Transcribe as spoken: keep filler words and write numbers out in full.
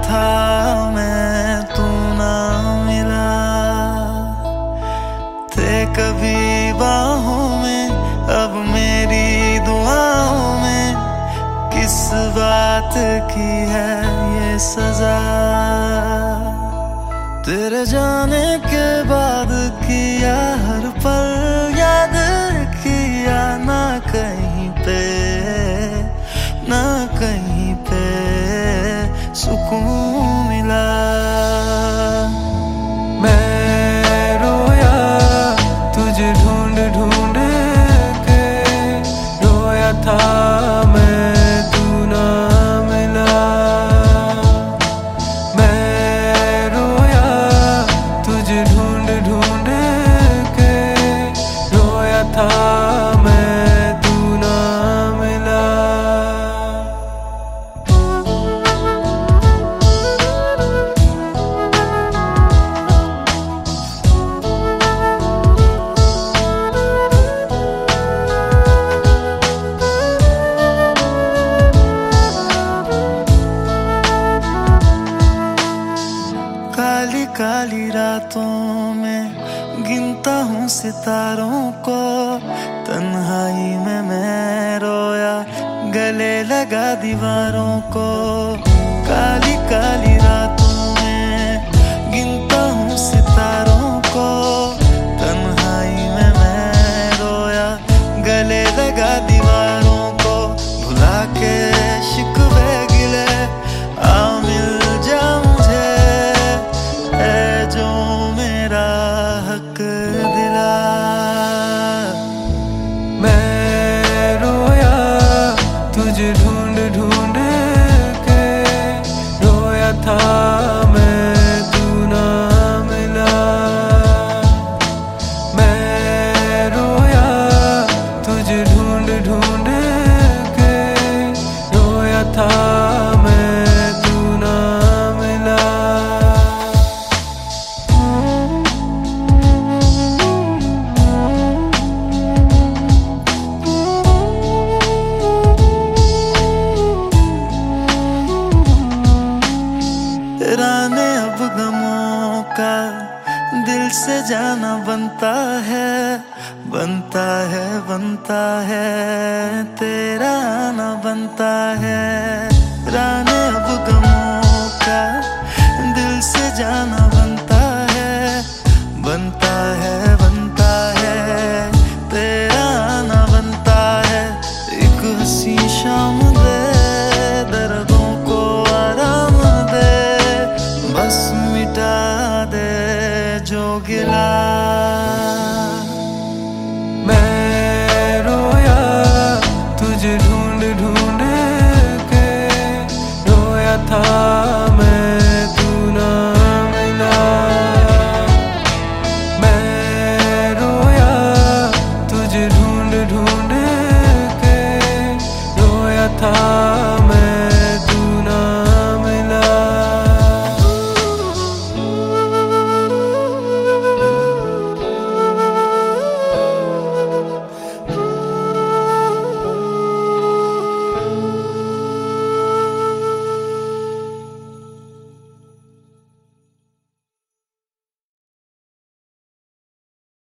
था मैं, तू ना मिला। थे कभी बाहों में, अब मेरी दुआओं में, किस बात की है ये सजा। तेरे जाने के बाद किया हर पल याद किया, ना कहीं पे ना कहीं पे सुकून मिला। मैं रोया तुझे ढूंढ ढूंढ के, रोया था मैं, तू ना मिला। मैं रोया तुझे ढूंढ ढूंढ के, रोया था मैं, तू ना मिला। काली काली रातों में गिनता हूँ सितारों को, तन्हाई में मैं रोया गले लगा दीवारों को। काली काली रातों में गिनता हूँ सितारों को, तन्हाई में मैं रोया गले लगा दीवारों को। भुला के शिकवे गिले आ मिल जा मुझे, है जो मेरा हक दिला। मैं रोया तुझे ढूंढ ढूंढ के, रोया था मैं, तू ना मिला। मैं रोया तुझे ढूंढ ढूंढ के, रोया था मैं, तू ना मिला। तेरा ने अब गमों का दिल से जाना बनता है, बनता है बनता है, तेरा आना बनता है। तेरा ने अब गमों का दिल से जाना बनता है, बनता है बनता है, तेरा आना बनता है। एक हंसी शाम दे, दर्दों को आराम दे, बस मिटा दे जो गिला। मैं रोया तुझे ढूंढ ढूंढ के, रोया था मैं, तू ना मिला। मैं रोया तुझे ढूंढ ढूंढ के, रोया था